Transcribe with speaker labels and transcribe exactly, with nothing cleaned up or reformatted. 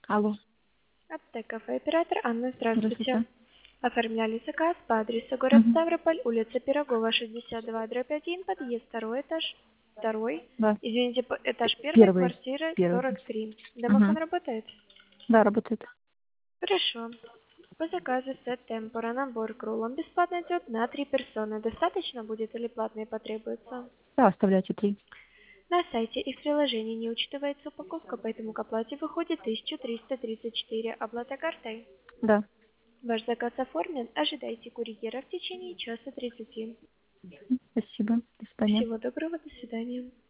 Speaker 1: Алло,
Speaker 2: Аптека оператор Анна, здравствуйте.
Speaker 1: здравствуйте.
Speaker 2: Оформляли заказ по адресу город
Speaker 1: Мгм.
Speaker 2: Ставрополь, улица Пирогова, шестьдесят два, дробь один, подъезд второй этаж, второй,
Speaker 1: Да,
Speaker 2: извините, п- этаж первый,
Speaker 1: первый.
Speaker 2: квартира
Speaker 1: Первый.
Speaker 2: сорок три. Домофон
Speaker 1: Мгм.
Speaker 2: работает?
Speaker 1: Да, работает.
Speaker 2: Хорошо. По заказу сет темпора набор к рулам бесплатно идет на три персоны. Достаточно будет или платные потребуется?
Speaker 1: Да, оставляйте три.
Speaker 2: На сайте и в приложении не учитывается упаковка, поэтому к оплате выходит тысяча триста тридцать четыре. Оплата картой.
Speaker 1: Да.
Speaker 2: Ваш заказ оформлен. Ожидайте курьера в течение часа тридцати.
Speaker 1: Спасибо. До свидания.
Speaker 2: Всего доброго, до свидания.